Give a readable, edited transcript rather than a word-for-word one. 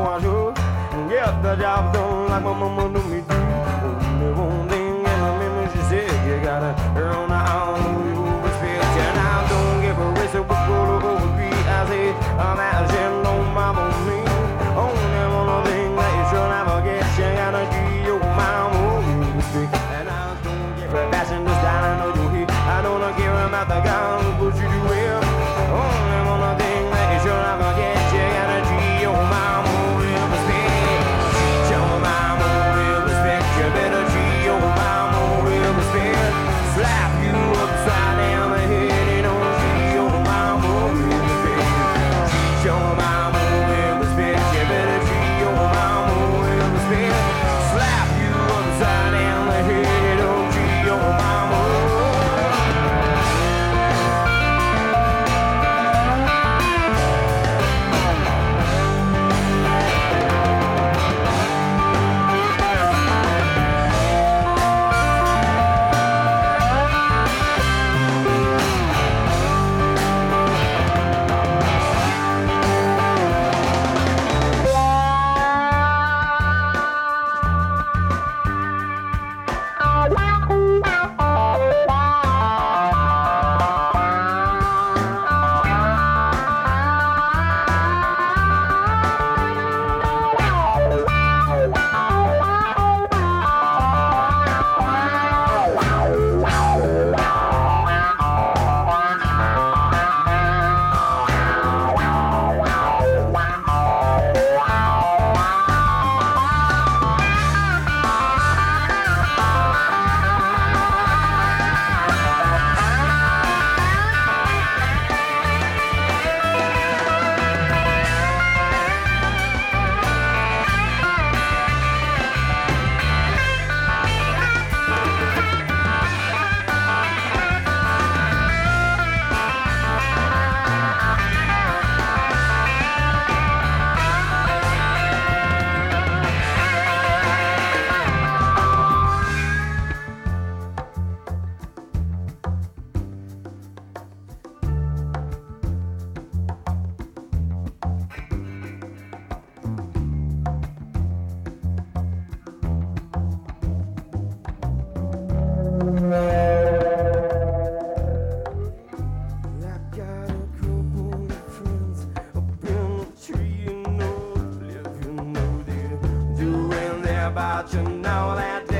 I should get the job done like my mama knew me do. Only one thing in the minute she said, you gotta earn out you respect. And I don't give a rest of what's going to agree. I say, that shit don't bother me. Only one thing that you should never get, you gotta give your mama respect. And I don't give a fashion this down, I know you hear. I don't care about the guns, but you do well. Only one thing that you should never get, you gotta give your mama respect. Treat your mama with respect. You better treat your mama with respect. Slap you upside down the head and don't treat your mama with respect. Treat your mama with respect. You better treat your mama with respect. Slap you upside down the head and don't treat your mama. About you know that